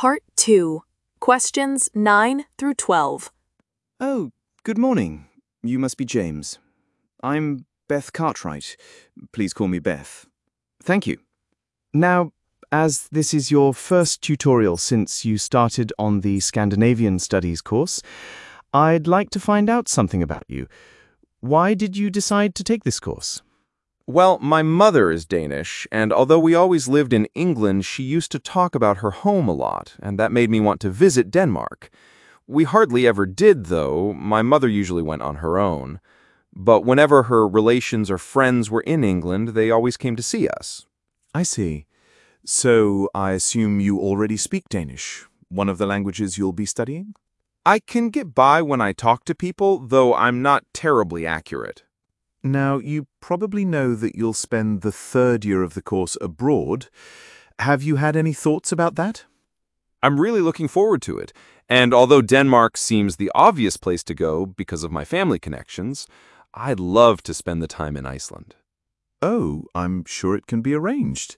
Part 2. Questions 9 through 12. Oh, good morning. You must be James. I'm Beth Cartwright. Please call me Beth. Thank you. Now, as this is your first tutorial since you started on the Scandinavian Studies course, I'd like to find out something about you. Why did you decide to take this course? Well, my mother is Danish, and although we always lived in England, she used to talk about her home a lot, and that made me want to visit Denmark. We hardly ever did, though. My mother usually went on her own. But whenever her relations or friends were in England, they always came to see us. I see. So I assume you already speak Danish, one of the languages you'll be studying? I can get by when I talk to people, though I'm not terribly accurate. Now, you probably know that you'll spend the third year of the course abroad. Have you had any thoughts about that? I'm really looking forward to it, and although Denmark seems the obvious place to go because of my family connections, I'd love to spend the time in Iceland. Oh, I'm sure it can be arranged.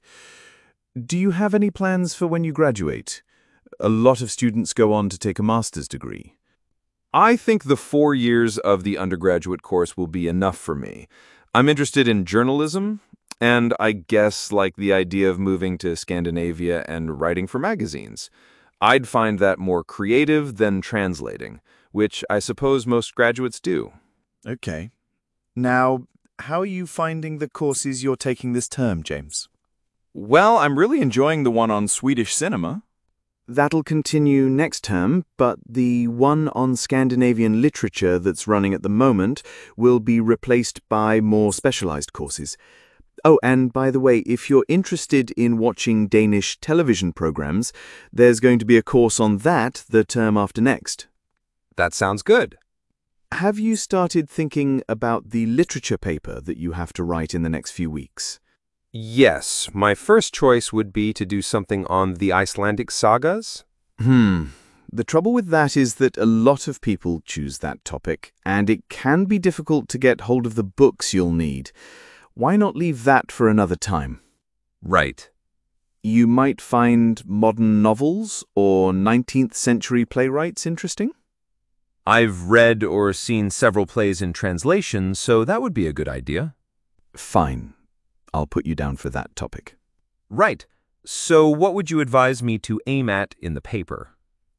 Do you have any plans for when you graduate? A lot of students go on to take a master's degree. I think the 4 years of the undergraduate course will be enough for me. I'm interested in journalism, and I guess like the idea of moving to Scandinavia and writing for magazines. I'd find that more creative than translating, which I suppose most graduates do. Okay. Now, how are you finding the courses you're taking this term, James? Well, I'm really enjoying the one on Swedish cinema. That'll continue next term, but the one on Scandinavian literature that's running at the moment will be replaced by more specialized courses. Oh, and by the way, if you're interested in watching Danish television programs, there's going to be a course on that the term after next. That sounds good. Have you started thinking about the literature paper that you have to write in the next few weeks? Yes, my first choice would be to do something on the Icelandic sagas. The trouble with that is that a lot of people choose that topic, and it can be difficult to get hold of the books you'll need. Why not leave that for another time? Right. You might find modern novels or 19th century playwrights interesting. I've read or seen several plays in translation, so that would be a good idea. Fine. I'll put you down for that topic. Right. So what would you advise me to aim at in the paper?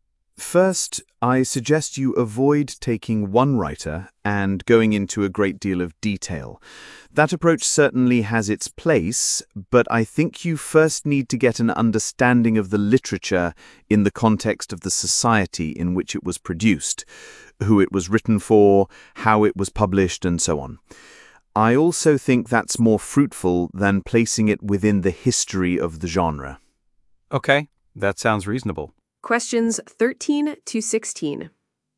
First, I suggest you avoid taking one writer and going into a great deal of detail. That approach certainly has its place, but I think you first need to get an understanding of the literature in the context of the society in which it was produced, who it was written for, how it was published, and so on. I also think that's more fruitful than placing it within the history of the genre. Okay, that sounds reasonable. Questions 13 to 16.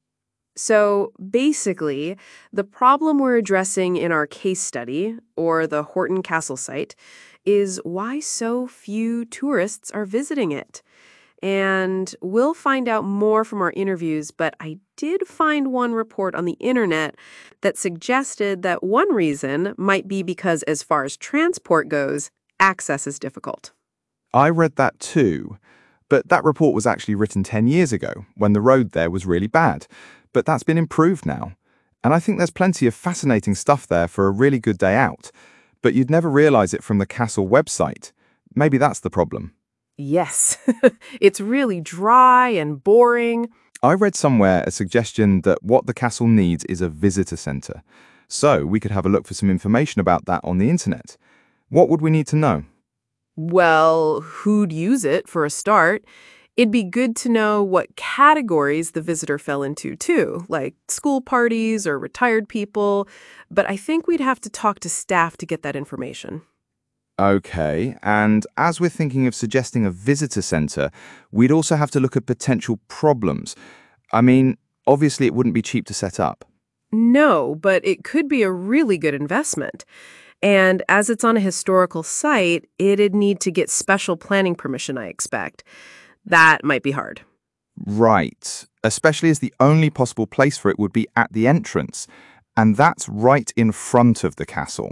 So basically, the problem we're addressing in our case study, or the Horton Castle site, is why so few tourists are visiting it. And we'll find out more from our interviews, but I did find one report on the internet that suggested that one reason might be because as far as transport goes, access is difficult. I read that too, but that report was actually written 10 years ago when the road there was really bad, but that's been improved now. And I think there's plenty of fascinating stuff there for a really good day out, but you'd never realize it from the castle website. Maybe that's the problem. Yes, it's really dry and boring. I read somewhere a suggestion that what the castle needs is a visitor centre. So we could have a look for some information about that on the internet. What would we need to know? Well, who'd use it for a start? It'd be good to know what categories the visitor fell into too, like school parties or retired people. But I think we'd have to talk to staff to get that information. Okay, and as we're thinking of suggesting a visitor centre, we'd also have to look at potential problems. I mean, obviously it wouldn't be cheap to set up. No, but it could be a really good investment. And as it's on a historical site, it'd need to get special planning permission, I expect. That might be hard. Right, especially as the only possible place for it would be at the entrance, and that's right in front of the castle.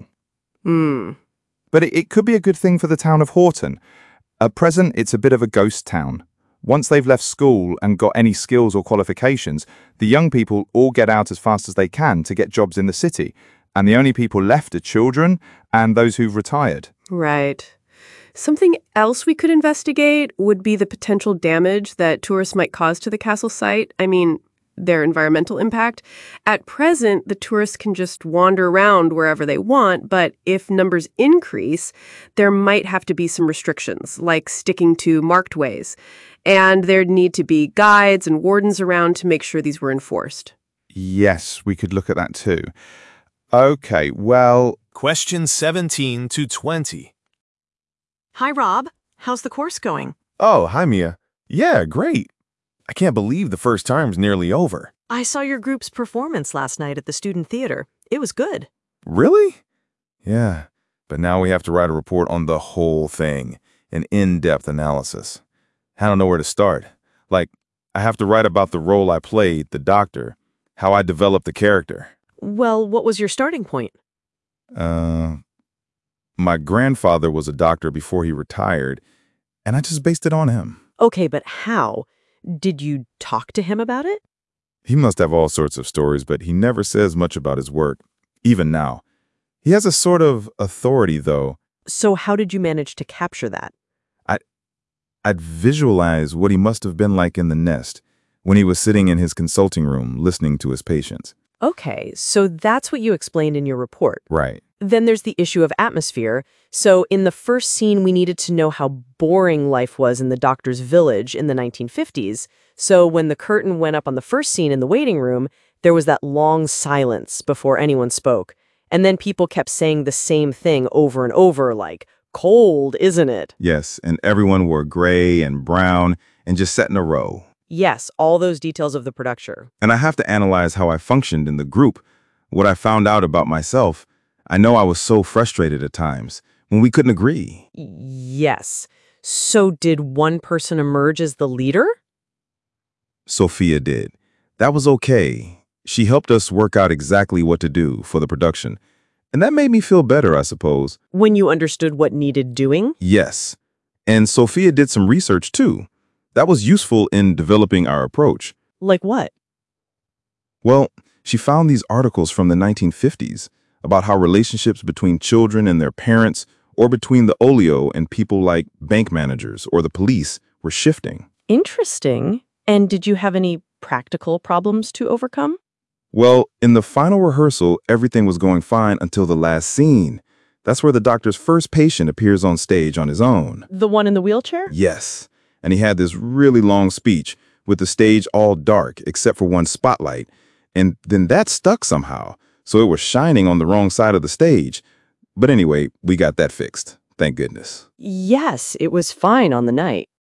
But it could be a good thing for the town of Horton. At present, it's a bit of a ghost town. Once they've left school and got any skills or qualifications, the young people all get out as fast as they can to get jobs in the city, and the only people left are children and those who've retired. Right. Something else we could investigate would be the potential damage that tourists might cause to the castle site. I mean, their environmental impact. At present, the tourists can just wander around wherever they want, but if numbers increase, there might have to be some restrictions, like sticking to marked ways. And there'd need to be guides and wardens around to make sure these were enforced. Yes, we could look at that too. Okay, well, Questions 17 to 20. Hi, Rob. How's the course going? Oh, hi, Mia. Yeah, great. I can't believe the first term's nearly over. I saw your group's performance last night at the student theater. It was good. Really? Yeah, but now we have to write a report on the whole thing, an in-depth analysis. I don't know where to start. Like, I have to write about the role I played, the doctor, how I developed the character. Well, what was your starting point? My grandfather was a doctor before he retired, and I just based it on him. Okay, but how? Did you talk to him about it? He must have all sorts of stories, but he never says much about his work, even now. He has a sort of authority, though. So how did you manage to capture that? I'd visualize what he must have been like in the nest when he was sitting in his consulting room listening to his patients. Okay, so that's what you explained in your report. Right. Then there's the issue of atmosphere. So in the first scene, we needed to know how boring life was in the doctor's village in the 1950s. So when the curtain went up on the first scene in the waiting room, there was that long silence before anyone spoke. And then people kept saying the same thing over and over, like, cold, isn't it? Yes, and everyone wore gray and brown and just sat in a row. Yes, all those details of the production. And I have to analyze how I functioned in the group, what I found out about myself. I know I was so frustrated at times when we couldn't agree. Yes. So did one person emerge as the leader? Sophia did. That was okay. She helped us work out exactly what to do for the production. And that made me feel better, I suppose. When you understood what needed doing? Yes. And Sophia did some research, too. That was useful in developing our approach. Like what? Well, she found these articles from the 1950s about how relationships between children and their parents, or between the oleo and people like bank managers or the police, were shifting. Interesting. And did you have any practical problems to overcome? Well, in the final rehearsal, everything was going fine until the last scene. That's where the doctor's first patient appears on stage on his own. The one in the wheelchair? Yes. And he had this really long speech with the stage all dark except for one spotlight. And then that stuck somehow, so it was shining on the wrong side of the stage. But anyway, we got that fixed. Thank goodness. Yes, it was fine on the night.